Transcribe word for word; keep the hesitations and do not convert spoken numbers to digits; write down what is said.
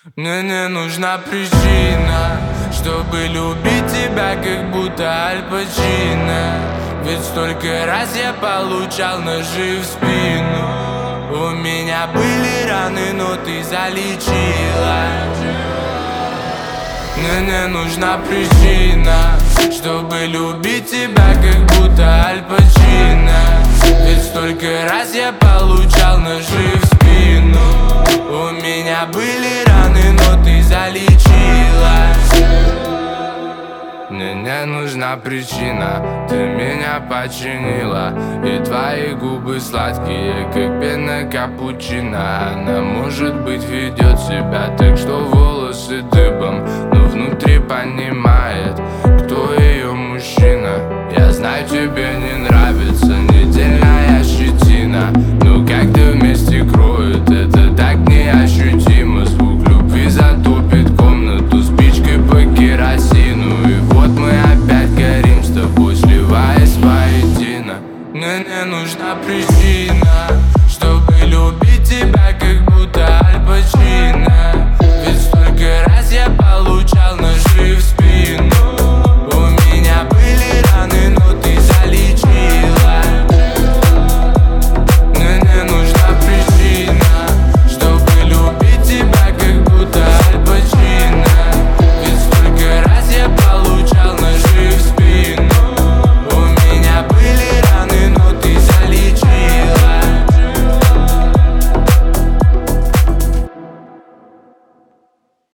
Мне не нужна причина, чтобы любить тебя, как будто Аль Пачино. Ведь столько раз я получал ножи в спину. У меня были раны, но ты залечила. Мне не нужна причина, чтобы любить тебя, как будто Аль Пачино. Ведь столько раз я получал ножи в спину. У меня были раны, но ты залечила. Мне не нужна причина, ты меня починила. И твои губы сладкие, как пена капучино. Она, может быть, ведет себя так, что волосы дыбом, но внутри понимает, кто ее мужчина. Я знаю, тебе не нравится недельная щетина, но когда вместе кроют, это так неощутимо. Звук любви затопит комнату спичкой по керосину. И вот мы опять горим с тобой, сливаясь воедино. Мне не нужна причина, чтобы любить тебя, как будто Аль Пачино.